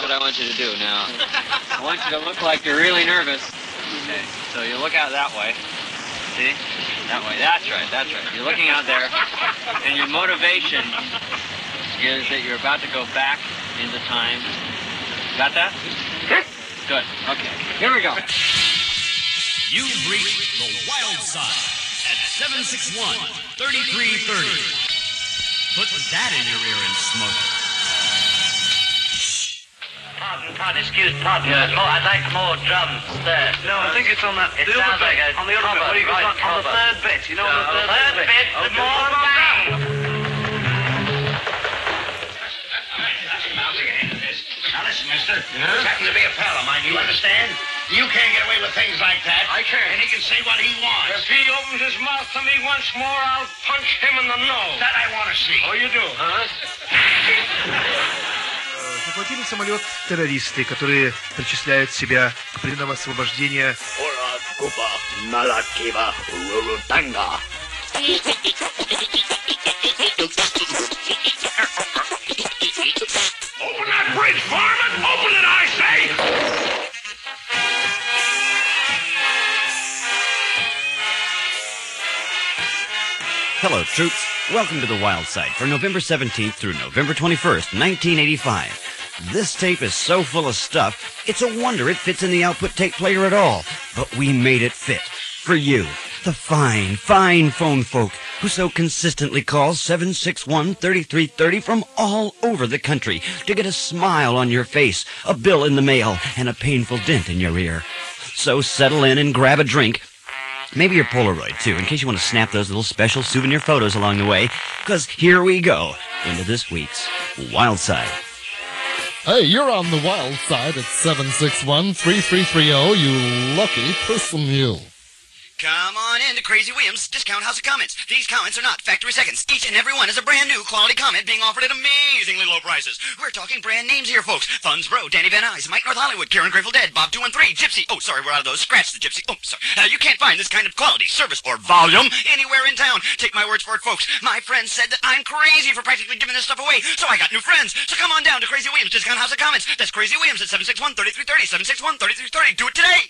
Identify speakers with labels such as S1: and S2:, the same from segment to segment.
S1: what I want you to do now. I want you to look like you're really nervous. Okay, so you look out that way. See? That way. That's right, that's right. You're looking out there, and your motivation is that you're about to go back into time. Got that? Good. Okay. Here we go.
S2: You've reached the wild side at 761-3330. Put that in your ear and smoke it.
S3: Pardon, excuse pardon. Yes. I'd like more drums there.
S4: No, I think it's on that.
S3: It sounds like a
S4: on the other bit. What do you got on the third bit? You know, on the third bit.
S3: The more down.
S5: Now listen, mister. This happens to be a pal of mine, you understand? You can't get away with things like that.
S4: I can't.
S5: And he can say what he wants.
S4: If he opens his mouth to me once more, I'll punch him in the nose.
S5: That I want to see.
S4: Oh, you do, huh?
S6: Захватили самолет террористы, которые причисляют себя к пленного освобождения.
S5: Open that bridge, Foreman! Open it, I say!
S7: Hello, troops. Welcome to the Wild Side for November 17th through November 21st, 1985. This tape is so full of stuff, it's a wonder it fits in the output tape player at all. But we made it fit. For you, the fine, fine phone folk who so consistently call 761-3330 from all over the country to get a smile on your face, a bill in the mail, and a painful dent in your ear. So settle in and grab a drink. Maybe your Polaroid, too, in case you want to snap those little special souvenir photos along the way. Because here we go into this week's Wild Side.
S8: Hey, you're on the Wild Side at 761-3330, you lucky person you.
S7: Come on in to Crazy Williams Discount House of Comments. These comments are not factory seconds. Each and every one is a brand new quality comment being offered at amazingly low prices. We're talking brand names here, folks. Funds Bro, Danny Van Nuys, Mike North Hollywood, Karen Grateful Dead, Bob 213, Gypsy. Oh, sorry, we're out of those. Scratch the Gypsy. Oh, sorry. You can't find this kind of quality, service, or volume anywhere in town. Take my words for it, folks. My friends said that I'm crazy for practically giving this stuff away, so I got new friends. So come on down to Crazy Williams Discount House of Comments. That's Crazy Williams at 761-3330, 761-3330. Do it today.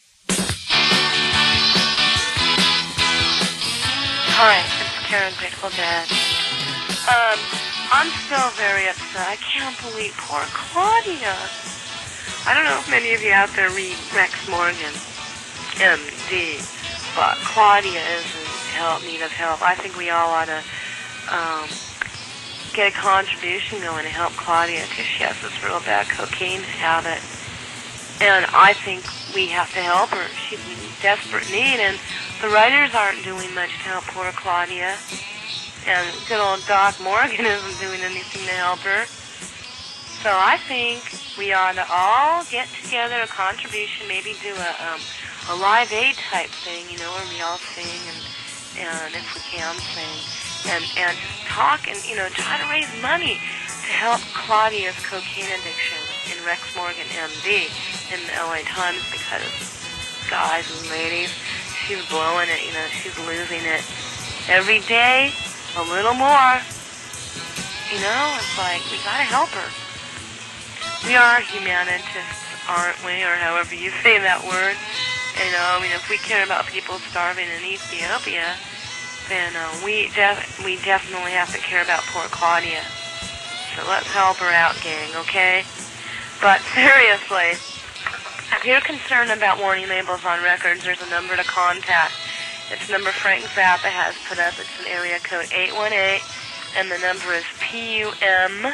S9: Hi, it's Karen Grateful Dead. I'm still very upset. I can't believe poor Claudia. I don't know if many of you out there read Rex Morgan, MD, but Claudia is in need of help. I think we all ought to get a contribution going to help Claudia because she has this real bad cocaine habit. And I think we have to help her. She's in desperate need, and the writers aren't doing much to help poor Claudia. And good old Doc Morgan isn't doing anything to help her. So I think we ought to all get together, a contribution, maybe do a Live Aid type thing, you know, where we all sing and if we can sing. And talk and, you know, try to raise money to help Claudia's cocaine addiction in Rex Morgan, MD, in the LA Times, because, guys and ladies, she's blowing it, you know, she's losing it. Every day, a little more. You know, it's like, we gotta help her. We are humanitists, aren't we, or however you say that word. You know, I mean, if we care about people starving in Ethiopia, then we definitely have to care about poor Claudia. So let's help her out, gang, okay? But seriously, if you're concerned about warning labels on records, there's a number to contact. It's a number Frank Zappa has put up. It's an area code 818, and the number is PUMPKIN.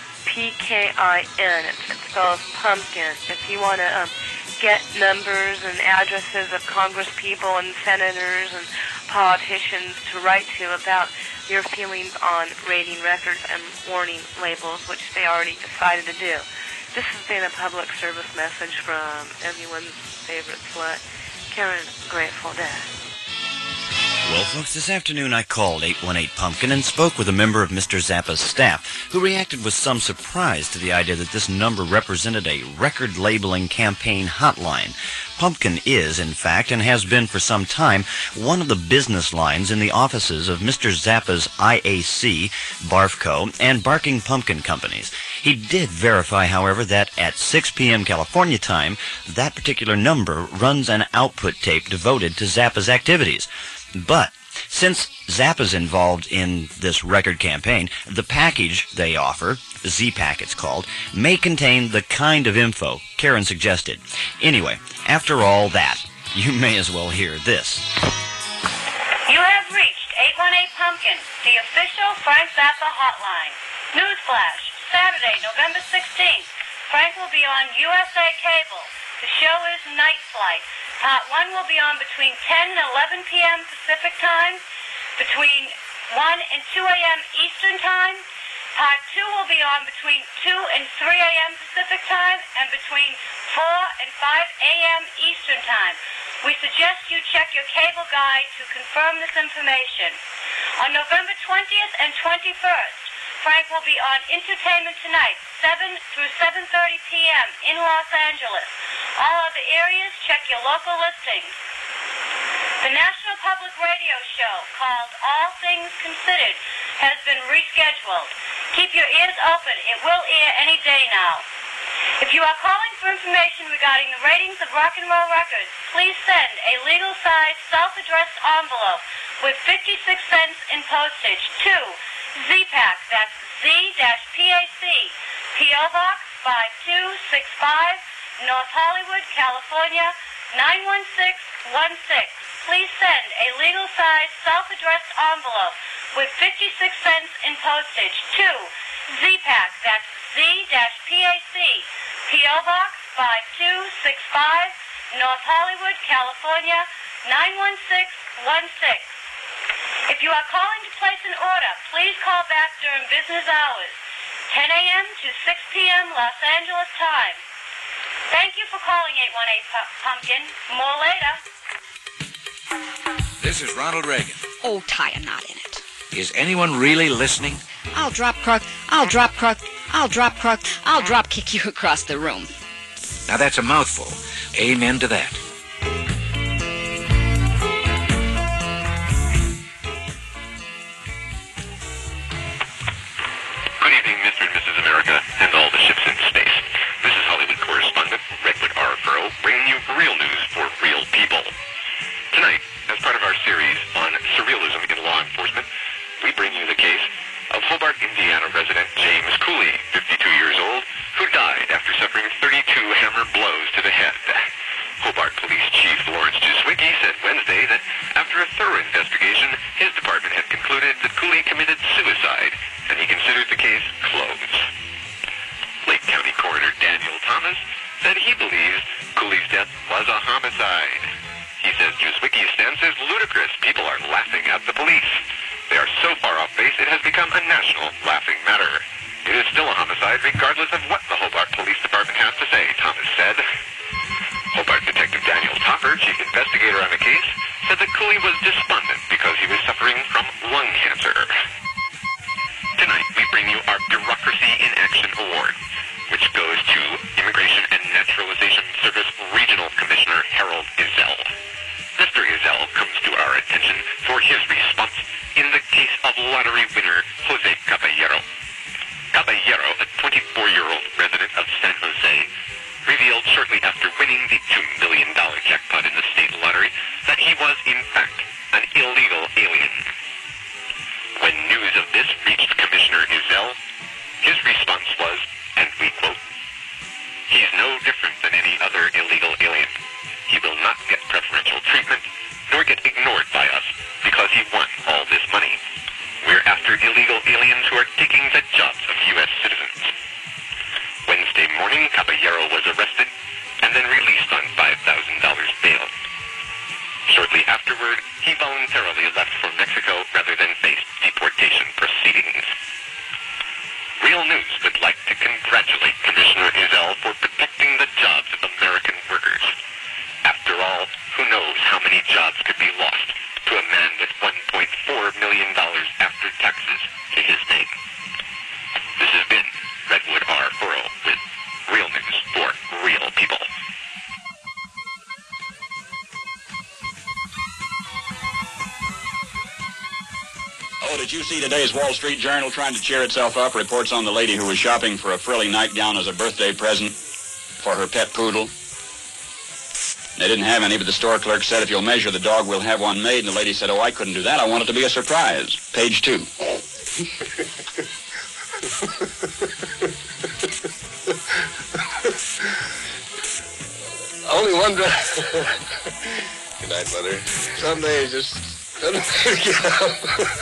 S9: It spells pumpkin. If you want to get numbers and addresses of congresspeople and senators and politicians to write to about your feelings on rating records and warning labels, which they already decided to do. This has been a public service message from everyone's favorite slut, Karen Grateful Dead.
S7: Well, folks, this afternoon I called 818-PUMPKIN and spoke with a member of Mr. Zappa's staff who reacted with some surprise to the idea that this number represented a record labeling campaign hotline. Pumpkin is, in fact, and has been for some time, one of the business lines in the offices of Mr. Zappa's IAC, Barfco, and Barking Pumpkin companies. He did verify, however, that at 6 p.m. California time, that particular number runs an output tape devoted to Zappa's activities. But since Zappa's involved in this record campaign, the package they offer, Z-Pack it's called, may contain the kind of info Karen suggested. Anyway, after all that, you may as well hear this.
S10: You have reached 818-PUMPKIN, the official Frank Zappa hotline. Newsflash, Saturday, November 16th. Frank will be on USA Cable. The show is Night Flight. Part 1 will be on between 10 and 11 p.m. Pacific Time, between 1 and 2 a.m. Eastern Time. Part 2 will be on between 2 and 3 a.m. Pacific Time, and between 4 and 5 a.m. Eastern Time. We suggest you check your cable guide to confirm this information. On November 20th and 21st, Frank will be on Entertainment Tonight, 7 through 7:30 p.m. in Los Angeles. All other areas, check your local listings. The National Public Radio show, called All Things Considered, has been rescheduled. Keep your ears open. It will air any day now. If you are calling for information regarding the ratings of rock and roll records, please send a legal-sized self-addressed envelope with 56 cents in postage to Z-Pack, that's Z-PAC, P.O. Box 5265, North Hollywood, California, 91616. Please send a legal-sized self-addressed envelope with 56 cents in postage to Z-Pack, that's Z-PAC, P.O. Box 5265, North Hollywood, California, 91616. If you are calling to place an order, please call back during business hours, 10 a.m. to 6 p.m. Los Angeles time. Thank you for calling 818-PUMPKIN. More later.
S11: This is Ronald Reagan.
S12: Oh, Ty, I'm not in it.
S11: Is anyone really listening?
S12: I'll drop crook, I'll drop crook, I'll drop crook, I'll drop kick you across the room.
S11: Now that's a mouthful. Amen to that.
S13: Good evening, Mr. and Mrs. America, and all the ships in space. This is Hollywood correspondent Redwood R. Furrow, bringing you real news for real people. Tonight, as part of our series on surrealism in law enforcement, we bring you the case of Hobart, Indiana resident James Cooley, 52 years old, who died after suffering 32 hammer blows to the head. Hobart Police Chief Lawrence Juswicki said Wednesday that after a thorough investigation, his department had concluded that Cooley committed suicide, and he considered the case closed. Lake County Coroner Daniel Thomas said he believes Cooley's death was a homicide. He says Juswicki's stance is ludicrous. People are laughing at the police. They are so far off base, it has become a national laughing matter. It is still a homicide regardless of what the Hobart Police Department has to say, Thomas said. Hobart Detective Daniel Topper, chief investigator on the case, said that Cooley was despondent because he was suffering from lung cancer. Tonight, we bring you our Bureaucracy in Action Award, which goes to Immigration and Naturalization Service Regional Commissioner Harold Izell. Mr. Izell comes to our attention for his response in the case of lottery winner Jose Caballero. Caballero, a 24-year-old resident of San Jose, revealed shortly after winning the $2 million jackpot in the state lottery that he was, in fact, an illegal alien. When news of this reached Commissioner Izell, his response was, and we quote, "He's no different than any other illegal alien. He will not get preferential treatment, nor get ignored by us, because he won all this money. We're after illegal aliens who are taking the jobs of U.S. citizens." Wednesday morning, Caballero was arrested and then released on $5,000 bail. Shortly afterward, he voluntarily left for Mexico rather than face deportation proceedings. Real News would like to congratulate Commissioner Izell for protecting the jobs of American workers. After all, who knows how many jobs could be lost to a man with
S14: Did you see today's Wall Street Journal trying to cheer itself up? Reports on the lady who was shopping for a frilly nightgown as a birthday present for her pet poodle. They didn't have any, but the store clerk said, if you'll measure the dog, we'll have one made. And the lady said, oh, I couldn't do that. I want it to be a surprise. Page 2.
S15: Only one dress. Good night, Mother. Some days just couldn't get up.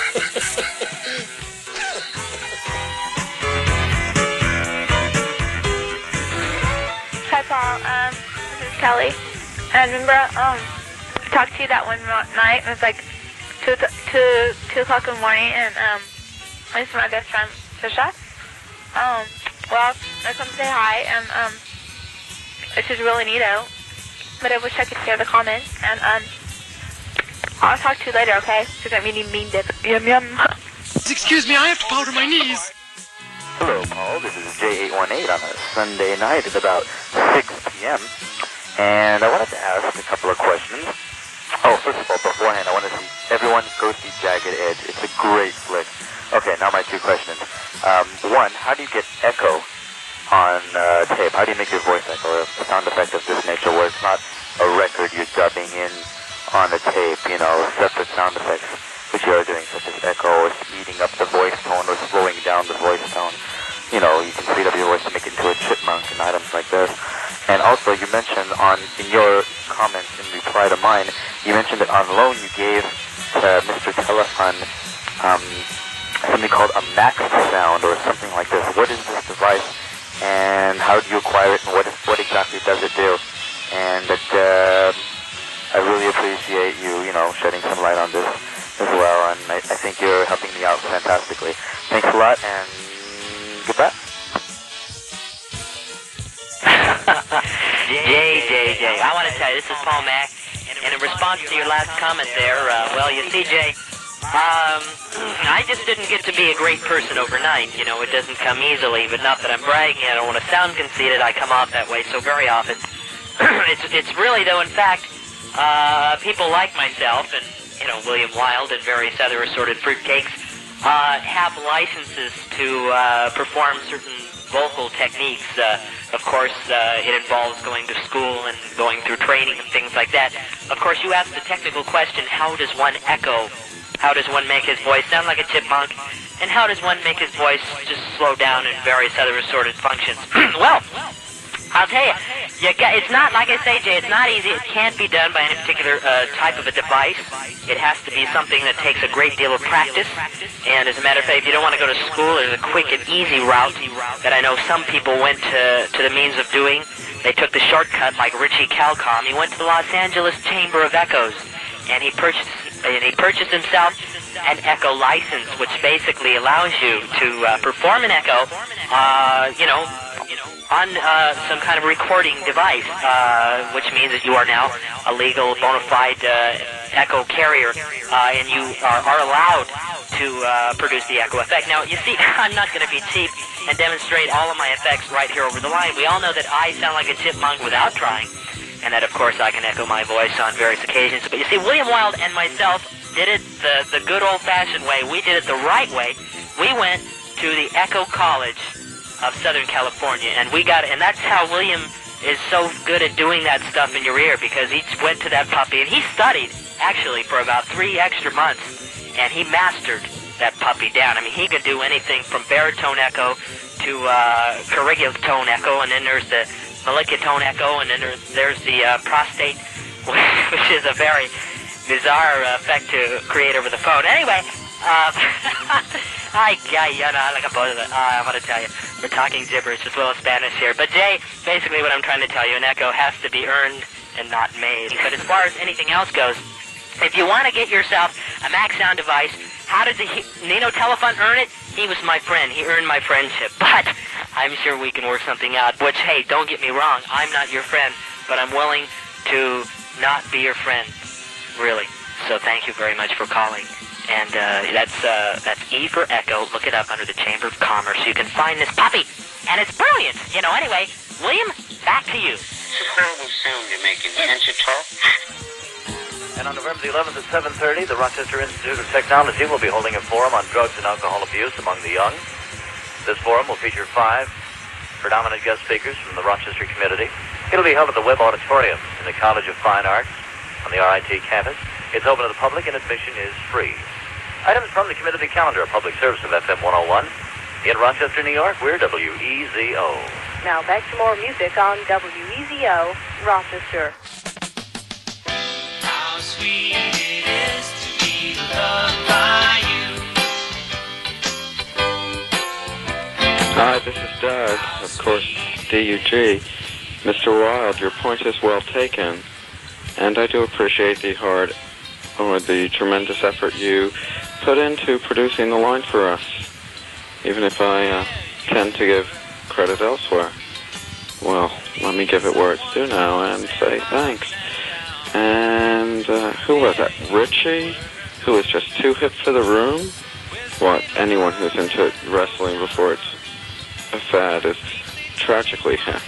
S16: Hi, Paul. This is Kelly. And remember, I talked to you that one night. It was like 2 o'clock in the morning, and this is my best friend, Trisha. Well, I come say hi, and this is really neato. But I wish I could share the comments, and I'll talk to you later, okay? Because I really mean this. Yum yum.
S17: Excuse me, I have to powder my knees.
S18: Hello, Paul. This is J818 on a Sunday night at about 6 p.m. And I wanted to ask a couple of questions. Oh, first of all, beforehand, I want to see everyone go see Jagged Edge. It's a great flick. Okay, now my 2 questions. One, how do you get echo on tape? How do you make your voice echo? A sound effect of this nature where it's not a record you're dubbing in on a tape, you know, separate sound effects which you are doing, such as echo or speeding up the voice tone or slowing down the voice tone. You know, you can speed up your voice to make it into a chipmunk and items like this. And also, you mentioned in your comments in reply to mine, you mentioned that on loan you gave to Mr. Telefon something called a Max Sound or something like this. What is this device, and how do you acquire it, and what exactly does it do? And that I really appreciate you know, shedding some light on this as well, and I think you're helping me out fantastically. Thanks a lot, and goodbye.
S3: Jay, I want to tell you, this is Paul Mack, and in response to your last comment there, well, you see, Jay, I just didn't get to be a great person overnight. You know, it doesn't come easily, but not that I'm bragging. I don't want to sound conceited. I come off that way so very often. It's really, though, in fact, people like myself and, you know, William Wilde and various other assorted fruitcakes have licenses to perform certain vocal techniques. Of course, it involves going to school and going through training and things like that. Of course, you asked the technical question, how does one echo? How does one make his voice sound like a chipmunk? And how does one make his voice just slow down in various other assorted functions? Well, I'll tell you, it's not, like I say, Jay, it's not easy. It can't be done by any particular type of a device. It has to be something that takes a great deal of practice. And as a matter of fact, if you don't want to go to school, there's a quick and easy route that I know some people went to the means of doing. They took the shortcut, like Richie Calcom. He went to the Los Angeles Chamber of Echoes, and he purchased himself an echo license, which basically allows you to perform an echo, you know, on some kind of recording device, which means that you are now a legal, bona fide echo carrier, and you are allowed to produce the echo effect. Now, you see, I'm not going to be cheap and demonstrate all of my effects right here over the line. We all know that I sound like a chipmunk without trying, and that, of course, I can echo my voice on various occasions. But you see, William Wilde and myself did it the good old-fashioned way. We did it the right way. We went to the Echo College of Southern California, and that's how William is so good at doing that stuff in your ear, because he went to that puppy, and he studied, actually, for about 3 extra months, and he mastered that puppy down. I mean, he could do anything from baritone echo to corrigotone echo, and then there's the molicutone echo, and then there's the prostate, which is a very bizarre effect to create over the phone. Anyway, I'm going to tell you, we're talking gibberish as well as Spanish here. But Jay, basically what I'm trying to tell you, an echo has to be earned and not made. But as far as anything else goes, if you want to get yourself a Max Sound device, how did Nino Telefon earn it? He was my friend. He earned my friendship. But I'm sure we can work something out, which, hey, don't get me wrong, I'm not your friend, but I'm willing to not be your friend, really. So thank you very much for calling. And that's E for Echo. Look it up under the Chamber of Commerce. You can find this puppy, and it's brilliant. You know, anyway, William, back to you.
S19: It's a horrible sound you're making, can't you talk?
S18: And on November the 11th at 7:30, the Rochester Institute of Technology will be holding a forum on drugs and alcohol abuse among the young. This forum will feature 5 predominant guest speakers from the Rochester community. It'll be held at the Webb Auditorium in the College of Fine Arts on the RIT campus. It's open to the public and admission is free. Items from the community calendar, a public service of FM 101. In Rochester, New York, we're WEZO.
S19: Now back to more music on WEZO, Rochester.
S2: How sweet it is to be loved by you.
S20: Hi, this is Doug, of course, DUG. Mr. Wild, your point is well taken, and I do appreciate the tremendous effort you put into producing the line for us, even if I tend to give credit elsewhere. Well, let me give it where it's due now and say thanks. And who was that? Richie, who was just too hip for the room? What, anyone who's into wrestling before it's a fad is tragically hip.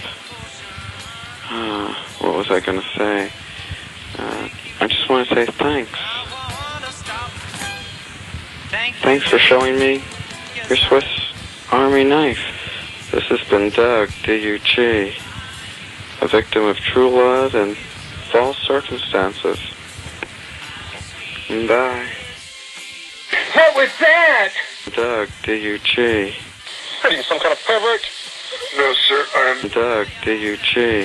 S20: What was I going to say? I just want to say thanks. Thanks for showing me your Swiss Army knife. This has been Doug, DUG, a victim of true love and false circumstances. Bye.
S4: What was that?
S20: Doug, DUG.
S4: Are you some kind of pervert? No, sir, I'm...
S20: Doug, DUG.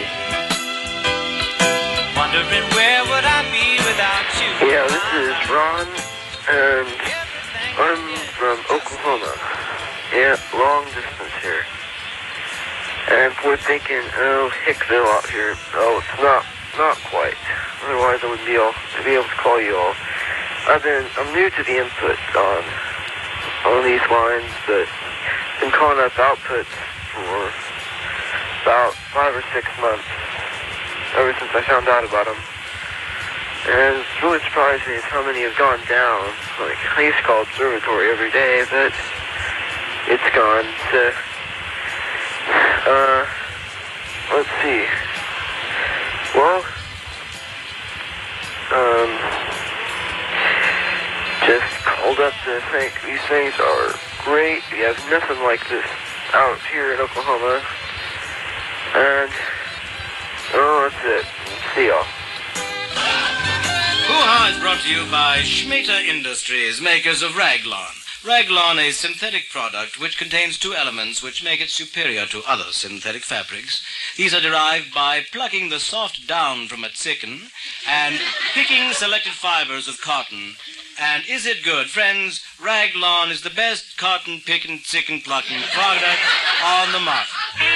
S2: Wondering where would I be without you?
S15: Yeah, this is Ron, and I'm from Oklahoma. Yeah, long distance here. And we're thinking, oh, Hickville out here. Oh, it's not quite. Otherwise, I would be able to call you all. I'm new to the input on these lines, but been calling up outputs for about 5 or 6 months, ever since I found out about them. And it's really surprised me is how many have gone down. Like, I used to call Observatory every day, but it's gone to, let's see. Well, just called up to think these things are great. We have nothing like this out here in Oklahoma. And, that's it. See y'all.
S2: Hoo-Ha is brought to you by Schmeta Industries, makers of Raglan. Raglan is a synthetic product which contains 2 elements which make it superior to other synthetic fabrics. These are derived by plucking the soft down from a chicken and picking selected fibers of cotton. And is it good? Friends, Raglan is the best cotton picking, chicken plucking product on the market.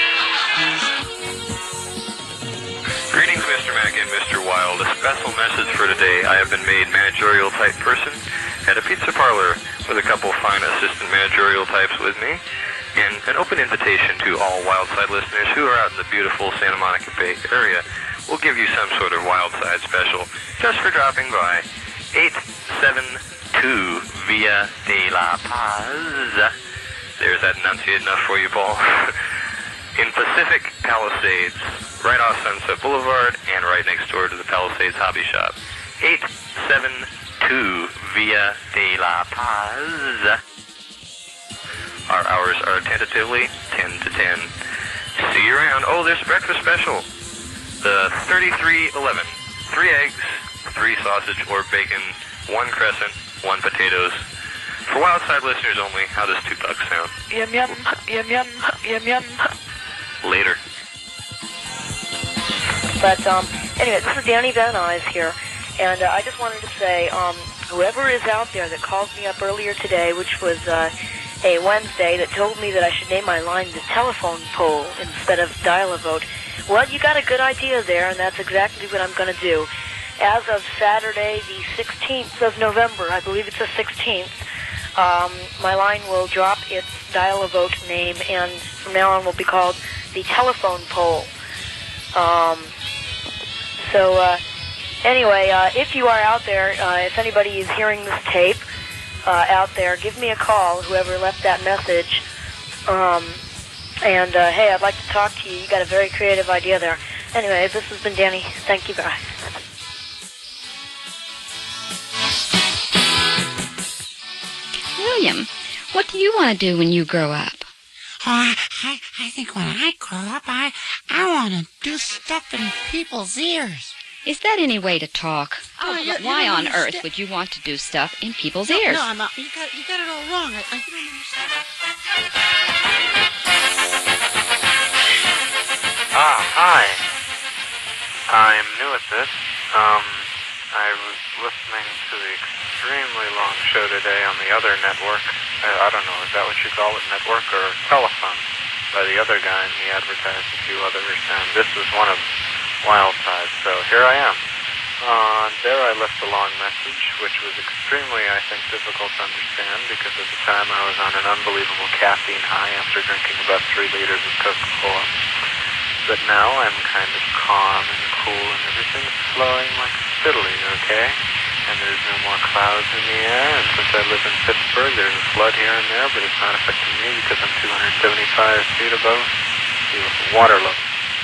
S13: Greetings, Mr. Mack and Mr. Wild. A special message for today. I have been made managerial type person at a pizza parlor with a couple fine assistant managerial types with me, and an open invitation to all Wildside listeners who are out in the beautiful Santa Monica Bay area. We'll give you some sort of Wildside special just for dropping by. 872 Via de la Paz. There's that enunciated enough for you, Paul. In Pacific Palisades, right off Sunset Boulevard and right next door to the Palisades Hobby Shop. 872 Via de la Paz. Our hours are tentatively 10 to 10. See you around. Oh, there's a breakfast special. The 3311. 3 eggs, 3 sausage or bacon, 1 crescent, 1 potatoes. For Wildside listeners only, how does $2 sound?
S16: Yum yum, yum yum, yum yum.
S13: Later.
S19: But anyway, this is Danny Van Nuys here, and I just wanted to say, whoever is out there that called me up earlier today, which was a Wednesday, that told me that I should name my line the telephone pole instead of dial-a-vote, well, you got a good idea there, and that's exactly what I'm going to do. As of Saturday, the 16th of November, I believe it's the 16th, my line will drop its dial-a-vote name, and from now on will be called the telephone pole. Anyway, if you are out there, if anybody is hearing this tape out there, give me a call, whoever left that message. Hey, I'd like to talk to you. You got a very creative idea there. Anyway, this has been Danny. Thank you, guys.
S12: What do you want to do when you grow up?
S21: Oh, I think when I grow up, I want to do stuff in people's ears.
S12: Is that any way to talk? Why on earth
S21: understand.
S12: would you want to do stuff in people's ears?
S21: No, you got it all wrong. I don't understand.
S22: Hi. I'm new at this. I was listening to the extremely long show today on the other network. I don't know, is that what you call it, network or telephone? By the other guy, and he advertised a few others, and this was one of Wildside, so here I am. There I left a long message, which was extremely, I think, difficult to understand, because at the time I was on an unbelievable caffeine high after drinking about 3 liters of Coca-Cola. But now I'm kind of calm and cool, and everything's flowing like fiddly, okay? And there's no more clouds in the air, and since I live in Pittsburgh, there's a flood here and there, but it's not affecting me because I'm 275 feet above the water level.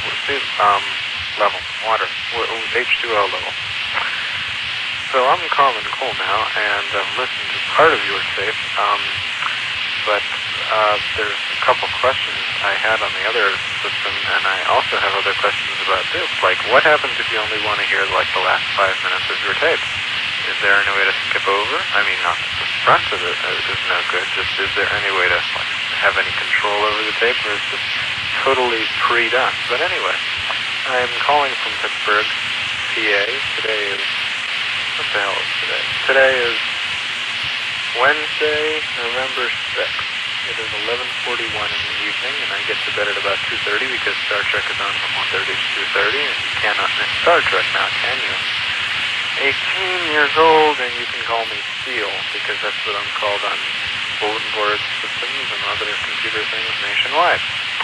S22: Water, H2O level. So I'm calm and cool now, and listened to part of your tape, but there's a couple questions I had on the other system, and I also have other questions about this, like what happens if you only want to hear like the last 5 minutes of your tape? Is there any way to skip over? I mean, not that the front of it is no good, just is there any way to like, have any control over the tape, or is it just totally pre-done? But anyway, I'm calling from Pittsburgh, PA. Today is, what the hell is today? Today is Wednesday, November 6th. It is 11:41 in the evening, and I get to bed at about 2:30 because Star Trek is on from 1:30 to 2:30, and you cannot miss Star Trek now, can you? 18 years old, and you can call me Steel, because that's what I'm called on bulletin board systems and other computer things nationwide.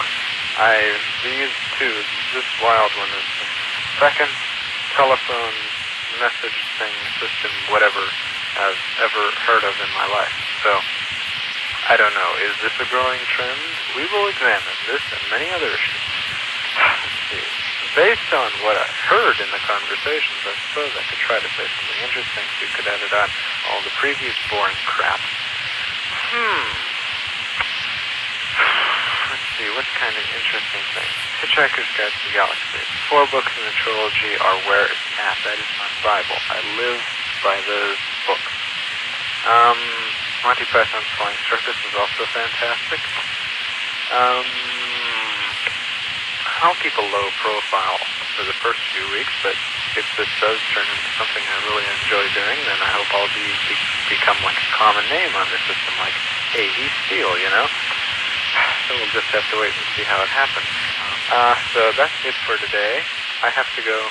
S22: This wild one is the second telephone message thing system, whatever, I've ever heard of in my life. So, I don't know, is this a growing trend? We will examine this and many other issues. Let's see. Based on what I heard in the conversations, I suppose I could try to say something interesting so you could edit out all the previous boring crap. Let's see, what kind of interesting things? Hitchhiker's Guide to the Galaxy. 4 books in the trilogy are where it's at. That is my Bible. I live by those books. Monty Python's Flying Circus was also fantastic. I'll keep a low profile for the first few weeks, but if this does turn into something I really enjoy doing, then I hope I'll become like a common name on the system, like, hey, he's Steel, you know? So we'll just have to wait and see how it happens. So that's it for today. I have to go.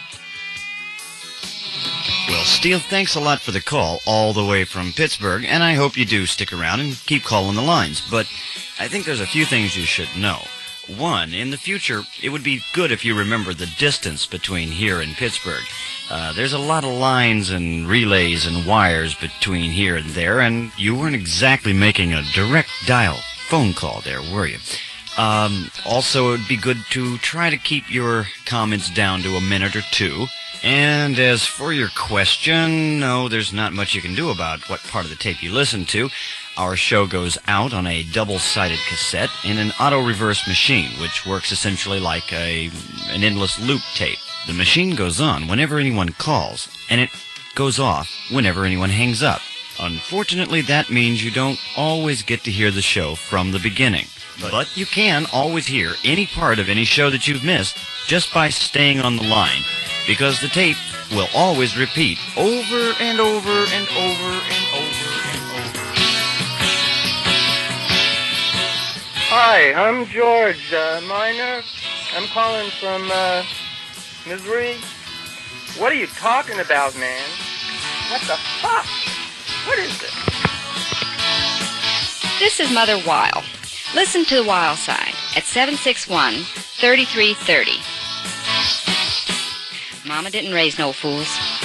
S7: Well, Steel, thanks a lot for the call all the way from Pittsburgh, and I hope you do stick around and keep calling the lines. But I think there's a few things you should know. One, in the future, it would be good if you remember the distance between here and Pittsburgh. There's a lot of lines and relays and wires between here and there, and you weren't exactly making a direct dial phone call there, were you? Also, it would be good to try to keep your comments down to a minute or two. And as for your question, no, there's not much you can do about what part of the tape you listen to. Our show goes out on a double-sided cassette in an auto-reverse machine, which works essentially like an endless loop tape. The machine goes on whenever anyone calls, and it goes off whenever anyone hangs up. Unfortunately, that means you don't always get to hear the show from the beginning. But you can always hear any part of any show that you've missed just by staying on the line, because the tape will always repeat over and over and over and over and over.
S23: Hi, I'm George Miner. I'm calling from Missouri. What are you talking about, man? What the fuck? What is this?
S12: This is Mother Weil. Listen to the Wild Side at 761-3330. Mama didn't raise no fools.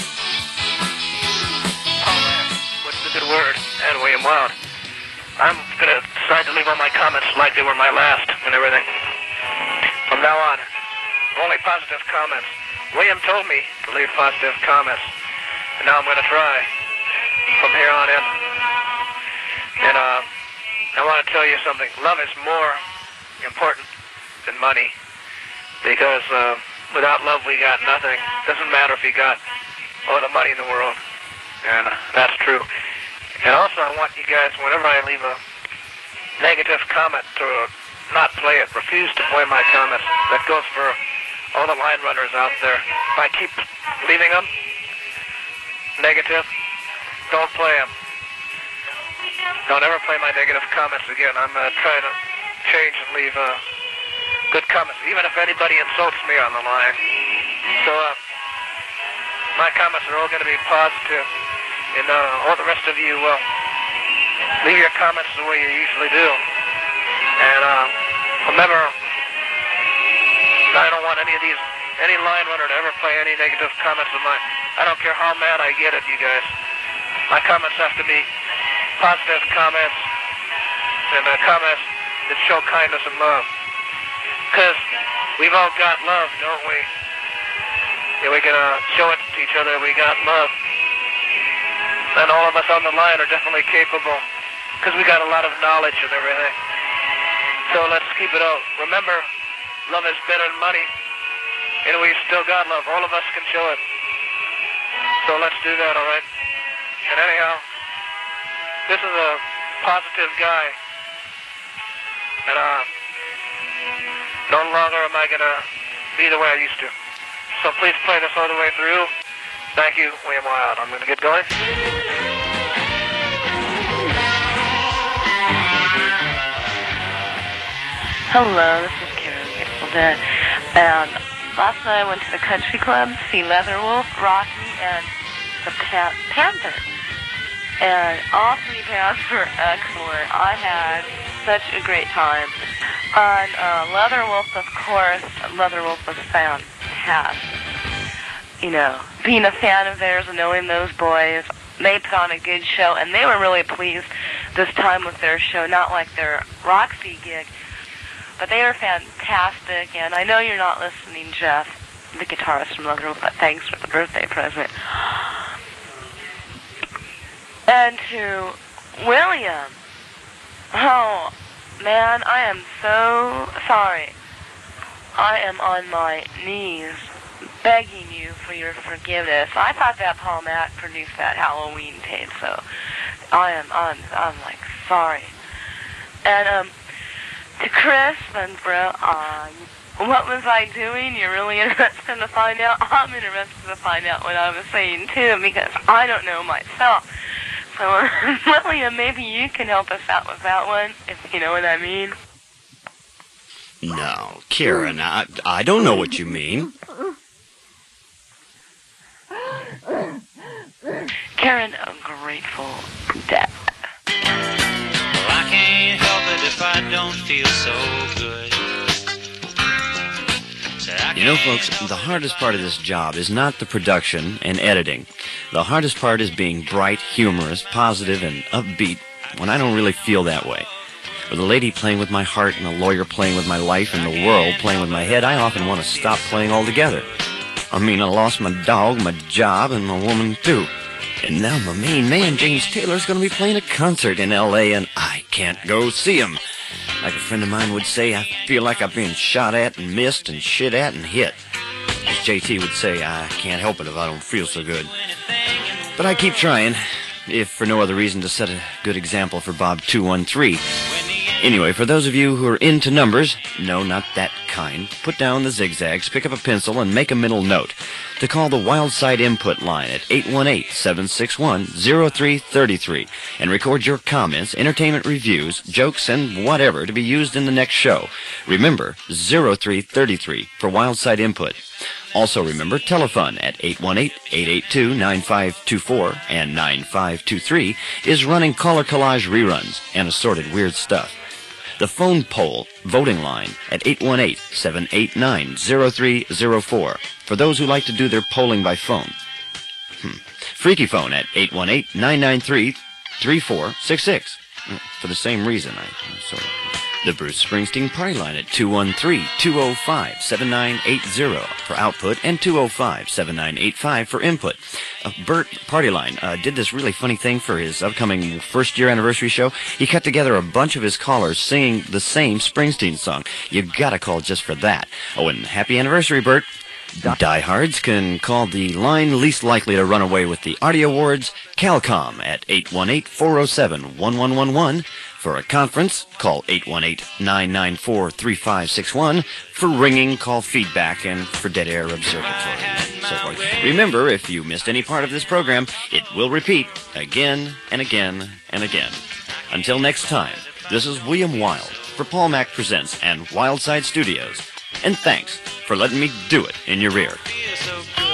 S24: What's the good word? And William Wild. I'm going to decide to leave all my comments like they were my last and everything. From now on, only positive comments. William told me to leave positive comments, and now I'm going to try from here on in. And I want to tell you something. Love is more important than money, because without love we got nothing. Doesn't matter if you got all the money in the world, and that's true. And also, I want you guys, whenever I leave a negative comment, to not play it. Refuse to play my comments. That goes for all the line runners out there. If I keep leaving them negative, don't play them. Don't ever play my negative comments again. I'm trying to change and leave good comments, even if anybody insults me on the line. So my comments are all going to be positive, and all the rest of you leave your comments the way you usually do. And remember, I don't want any line runner to ever play any negative comments of mine. I don't care how mad I get at you guys. My comments have to be positive comments, and comments that show kindness and love. Because we've all got love, don't we? Yeah, we can show it to each other. We got love. And all of us on the line are definitely capable, because we got a lot of knowledge and everything. So let's keep it out. Remember, love is better than money, and we still got love. All of us can show it. So let's do that, all right? And anyhow, this is a positive guy, and no longer am I going to be the way I used to. So please play this all the way through. Thank you, William Wild. I'm going to get going.
S9: Hello, this is Karen Grateful. And last night I went to the country club to see Leatherwolf, Rocky, and the Panthers. And all three bands were excellent. I had such a great time. On Leatherwolf, of course, Leatherwolf was fantastic. You know, being a fan of theirs and knowing those boys, they put on a good show, and they were really pleased this time with their show, not like their Roxy gig, but they were fantastic. And I know you're not listening, Jeff, the guitarist from Leatherwolf, but thanks for the birthday present. And to William, oh, man, I am so sorry. I am on my knees begging you for your forgiveness. I thought that Paul Mack produced that Halloween tape, so I'm like, sorry. And, to Chris and bro, what was I doing? You're really interested to find out? I'm interested to find out what I was saying, too, because I don't know myself. So, William, maybe you can help us out with that one, if you know what I mean.
S7: No, Karen, I don't know what you mean.
S9: Karen, I'm grateful Dad.
S1: Well, I can't help it if I don't feel so good.
S7: You know, folks, the hardest part of this job is not the production and editing. The hardest part is being bright, humorous, positive, and upbeat when I don't really feel that way. With a lady playing with my heart and a lawyer playing with my life and the world playing with my head, I often want to stop playing altogether. I mean, I lost my dog, my job, and my woman, too. And now my main man, James Taylor, is going to be playing a concert in L.A., and I can't go see him. Like a friend of mine would say, I feel like I've been shot at and missed and shit at and hit. As JT would say, I can't help it if I don't feel so good. But I keep trying, if for no other reason to set a good example for Bob 213. Anyway, for those of you who are into numbers, no, not that kind, put down the zigzags, pick up a pencil, and make a mental note to call the Wildside Input line at 818-761-0333 and record your comments, entertainment reviews, jokes, and whatever to be used in the next show. Remember, 0333 for Wildside Input. Also remember, telephone at 818-882-9524 and 9523 is running caller collage reruns and assorted weird stuff. The phone poll voting line at 818-789-0304 for those who like to do their polling by phone. Freaky phone at 818-993-3466 for the same reason. The Bruce Springsteen Party Line at 213-205-7980 for output and 205-7985 for input. Bert Party Line did this really funny thing for his upcoming first-year anniversary show. He cut together a bunch of his callers singing the same Springsteen song. You gotta call just for that. Oh, and happy anniversary, Bert. Diehards can call the line least likely to run away with the Audio Awards, Calcom, at 818-407-1111. For a conference, call 818-994-3561. For ringing, call feedback, and for Dead Air Observatory, and so forth. Remember, if you missed any part of this program, it will repeat again and again and again. Until next time, this is William Wild for Paul Mac Presents and Wildside Studios. And thanks for letting me do it in your ear.